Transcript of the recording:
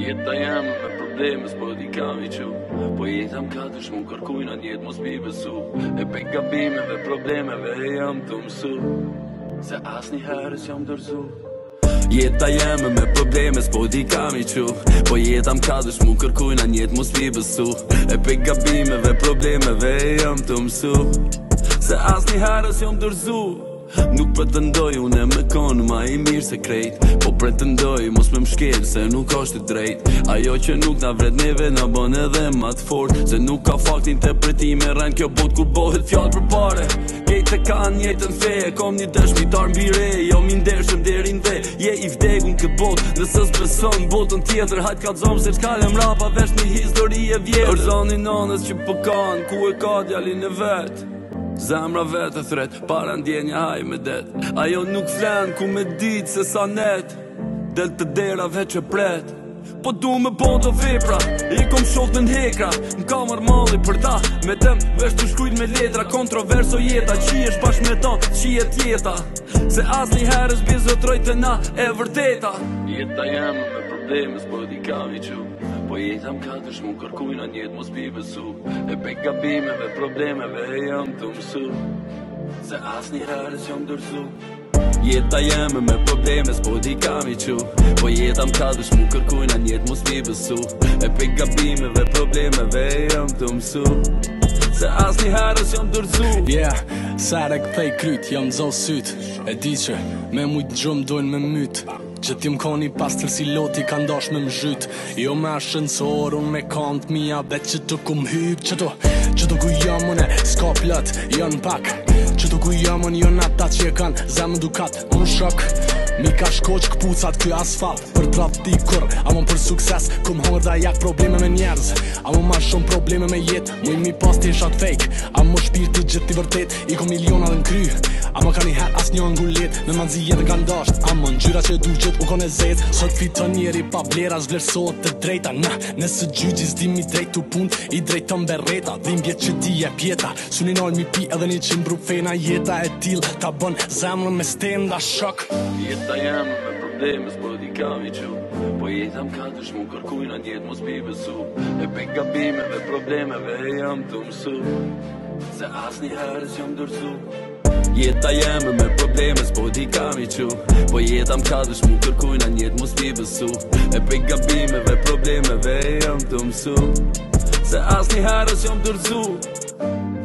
Jeta jem me probleme s'po di kam i qu Po jeta m'ka shmu kërkujna njet mos mi besu E pe gabimeve, problemeve e jam të mësu Se asni herës jam dërzu Jeta jem me probleme s'po di kam i qu Po jeta m'ka shmu kërkujna njet mos mi besu E pe gabimeve, problemeve e jam të mësu Se asni herës jam dërzu Nuk pretendoj une me konë ma i mirë se krejt Po pretendoj mos me mshkel se nuk është drejt Ajo që nuk na vret neve na bën edhe ma të fort Se nuk ka fakt interpretime rren kjo bot kur bohet fjallë për pare Kejt e kanë jetën fe kom një dëshmitar mbi re Jo mi ndershëm derin dhe je i vdegun këtë bot Nëse s'beson botën tjetër hajt ka t'zom se t'kallem rapa vesh një histori e vjetërËrzoni nanës që po kanë ku e ka djalin e vet Zemra vetë thret, para ndjenja haj me det Ajo nuk flen ku me dit se sa net Del të dera veç e pret Po du me bon të vepra I kom shoft në n'hekra M'ka marmalli për ta Me tem vesh të shkrujt me letra Kontroverso jeta Qiesh bash me ta Qiet jeta Se as një herës bizotroj të na e vërteta Jeta jem me probleme s'po di kam i qu Po jeta m'ka shmu kërkujna njet mos mi besu E pe gabimeve, problemeve e jam të mësu Se as një herës jam dërzu Jeta jem me probleme s'po di kam i qu Po jeta m'ka shmu kërkujna njet mos mi besu E pe gabimeve, problemeve e jam të mësu Se as një herës jam dërzu Sare këthej kryt, jam zon syt E di që me mujt gjumë dojnë me myt Që m'koni pas tërsi loti ka ndash me m'zhyt Jo me ascensor, unë me kant mija Bet që të kum hyp Që të ku jam unë s'ka plët, janë pak Që të ku jam unë janë ata që e kanë Zemë dukat, unë shok Mi ka shkoq këpucat ky asfalt Për trap ti kur, amon për sukses Kum hongër da jak probleme me njerëz Amon ma shumë probleme me jet Muj mi pas t'eshat fake Amon shpirti gjithë t'i vërtet I kom miliona dhe n'kry Amon ka një her as një ngullet Me manzi jetë nga ndasht Amon gjyra që du gjithë u kon e zet Sot fiton njeri pa blera Zvlerësot të drejta Nëse gjyqis di mi drejt t'u pun I drejt të mbereta Dhimbjet që ti e pjeta Sunin ojnë mi pi edhe një qimbru fena Jeta e til ta bën zemrën me stenda shok Jeta jem me probleme s'po di kam i qu Po jeta m'ka shmu kërkujna njet mos mi besu E pe gabimeve, problemeve e jam të mësu Se as një herës jam dërzu Jeta jem me probleme s'po di kam i qu Po jeta m'ka shmu kërkujna njet mos mi besu E pe gabimeve, problemeve e jam të mësu Se as një herës jam dërzu